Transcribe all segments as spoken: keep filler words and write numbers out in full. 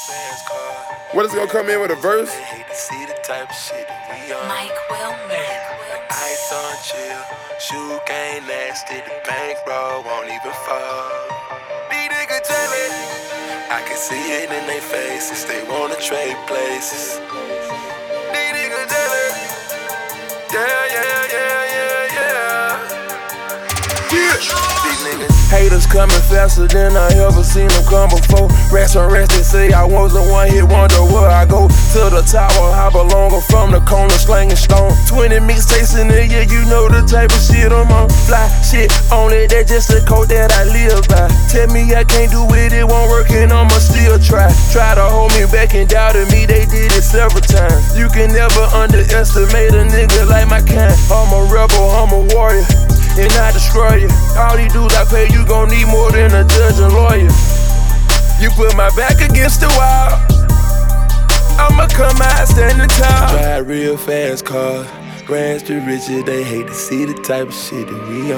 What is gonna come in with a verse? They hate to see the type of shit that we on. Mike will make Ice on chill, shoe game nasty, the bankroll won't even fall. These niggas jealous, I can see it in their faces, they wanna trade places. These niggas jealous, yeah, yeah, yeah, yeah, yeah. These niggas haters coming faster than I ever seen them come before. Rest on rest, they say I was the one hit wonder where I go. To the tower, I belong, I'm from the corner slanging stone. Twenty mixtapes in a year, you know the type of shit I'm on. Fly shit, only that just the code that I live by. Tell me I can't do it, it won't work and I'ma still try. Try to hold me back and doubted me, they did it several times. You can never underestimate a nigga like my kind. I'm a rebel, I'm a warrior, and I destroy you. All these dudes I pay, you gon' need more than a judge and lawyer. You put my back against the wall, I'ma come out standing tall. Drive real fast cars, brands to riches, they hate to see the type of shit that we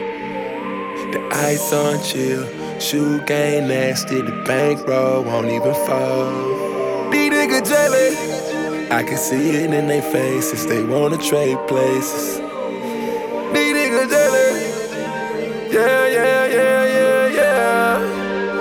on. The ice on chill, shoe game nasty, the bankroll won't even fall. These niggas jealous, I can see it in their faces, they wanna trade places. These niggas jealous, yeah, yeah, yeah, yeah, yeah.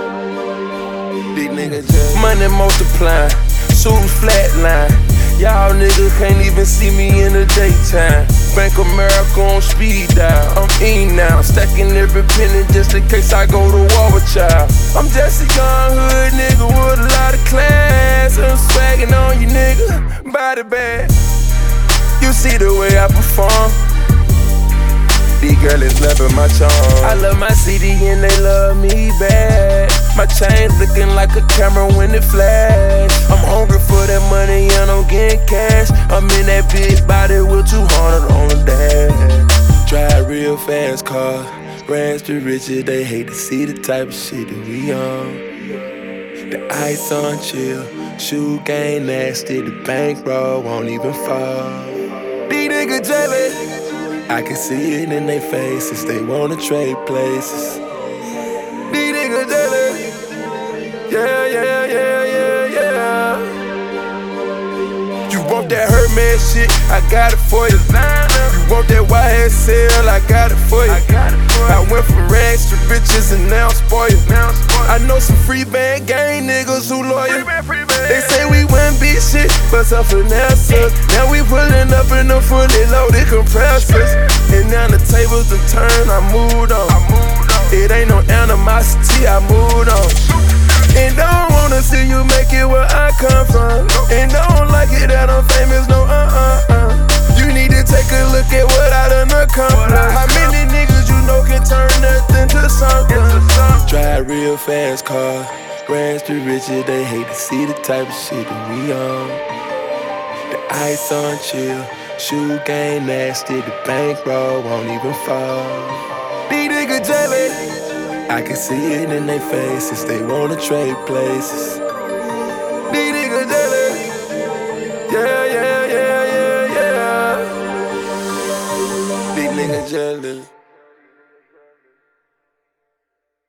These niggas jealous. Money multiplying, suits flatline. Y'all niggas can't even see me in the daytime. Bank America on speed dial, I'm eating now, stacking every penny just in case I go to war with y'all. I'm just a young hood nigga with a lot of class. I'm swagging on you nigga, body bag. You see the way I perform, these girls loving my charm. I love my city and they love me back. My chain looking like a camera when it flash. I'm hungry for that money and I'm getting cash. I'm in that big body with two hundred on the dash. Drive real fast cars, brands to riches, they hate to see the type of shit that we on. The ice on chill, shoe game nasty, the bankroll won't even fall. These niggas jealous, I can see it in their faces, they wanna trade places. These niggas jealous, yeah, yeah, yeah, yeah, yeah. You want that Hermes shit, I got it for you. You want that Y S L, I got it for you. I went from rags to riches and now I'm spoiled. I know some free band gang niggas who loyal. They say we wouldn't be shit, but some finesse us. Now we pulling up in the fully loaded compressors. And now the tables done turned, I moved on. It ain't no animosity, I moved on. And don't wanna see you make it where I come from. And don't like it that I'm famous, no uh-uh-uh. You need to take a look at what I done accomplished. How many niggas you know can turn nothing to something? Drive real fast cars, brands to riches, they hate to see the type of shit that we on. The ice on chill, shoe game nasty, the bankroll won't even fall. These niggas jealous, I can see it in their faces, they wanna trade places.